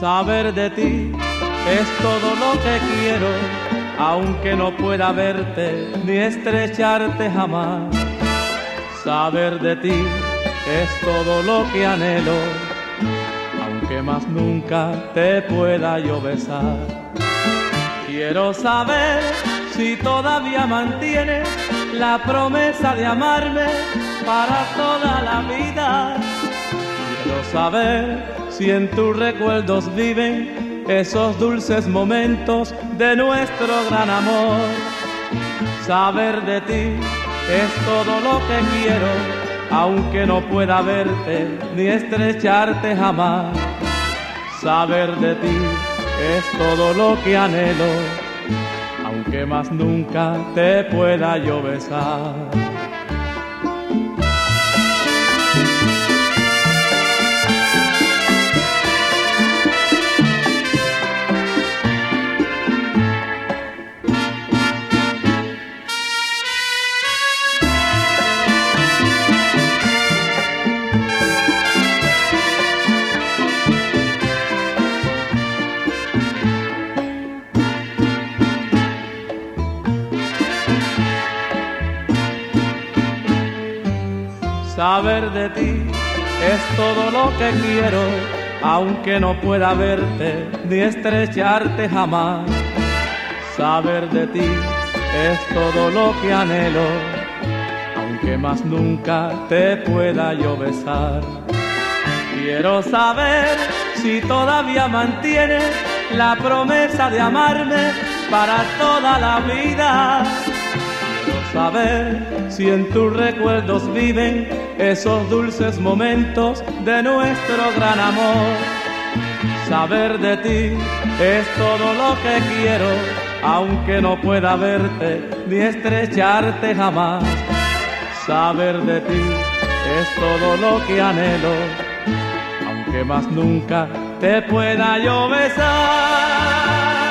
Saber de ti es todo lo que quiero, aunque no pueda verte ni estrecharte jamás. Saber de ti es todo lo que anhelo, aunque más nunca te pueda yo besar. Quiero saber si todavía mantienes la promesa de amarme para toda la vida. Quiero saber si en tus recuerdos viven esos dulces momentos de nuestro gran amor. Saber de ti es todo lo que quiero, aunque no pueda verte ni estrecharte jamás. Saber de ti es todo lo que anhelo, aunque más nunca te pueda yo besar. Saber de ti es todo lo que quiero, aunque no pueda verte ni estrecharte jamás. Saber de ti es todo lo que anhelo, aunque más nunca te pueda yo besar. Quiero saber si todavía mantienes la promesa de amarme para toda la vida. Quiero saber si en tus recuerdos viven esos dulces momentos de nuestro gran amor. Saber de ti es todo lo que quiero, aunque no pueda verte ni estrecharte jamás. Saber de ti es todo lo que anhelo, aunque más nunca te pueda yo besar.